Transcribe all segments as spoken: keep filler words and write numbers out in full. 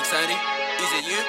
Big Sunny, is it you?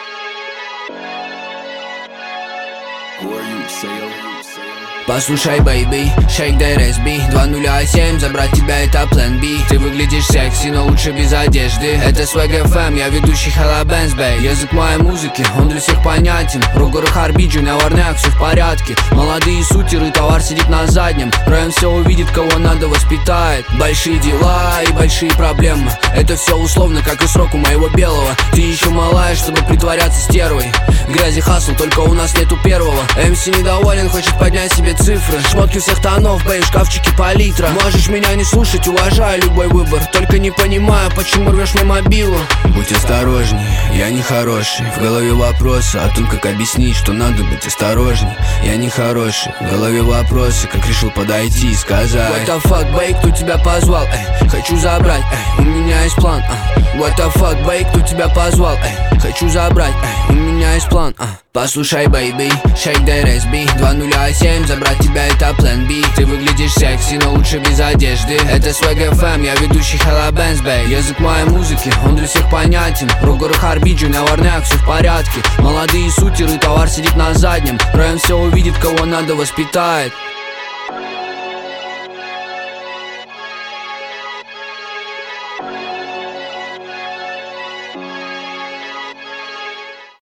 Who are you, Sayo? Послушай, бэйби, shake that эс би два нуля семь, забрать тебя это план Би. Ты выглядишь секси, но лучше без одежды. Это свэг эф эм, я ведущий Hello Bands, бэй. Язык моей музыки, он для всех понятен. Рогор Харбиджи, на варняк, все в порядке. Молодые сутеры, товар сидит на заднем. Район все увидит, кого надо воспитает. Большие дела и большие проблемы. Это все условно, как и срок у моего белого. Ты еще малая, чтобы притворяться стервой. В грязи хасл, только у нас нету первого. эм си недоволен, хочет поднять себе цифры. Шмотки всех тонов, бэй, шкафчики палитра. Можешь меня не слушать, уважаю любой выбор. Только не понимаю, почему рвешь мне мобилу. Будь осторожней, я не хороший. В голове вопросы о том, как объяснить, что надо быть осторожней. Я не хороший, в голове вопросы, как решил подойти и сказать: What the fuck, бэй, кто тебя позвал? Эй, хочу забрать, эй, у меня есть план. а. What the fuck, бэй, кто тебя позвал? Эй, хочу забрать, эй, у меня есть план. а. Послушай, бэйби, shake that эс би два нуля семь, забрать тебя это план Би. Ты выглядишь секси, но лучше без одежды. Это свэг эф эм, я ведущий Hello Bands, бэй. Язык моей музыки, он для всех понятен. Рогор Харбиджи, на варняк, все в порядке. Молодые сутеры, товар сидит на заднем. Район все увидит, кого надо воспитает.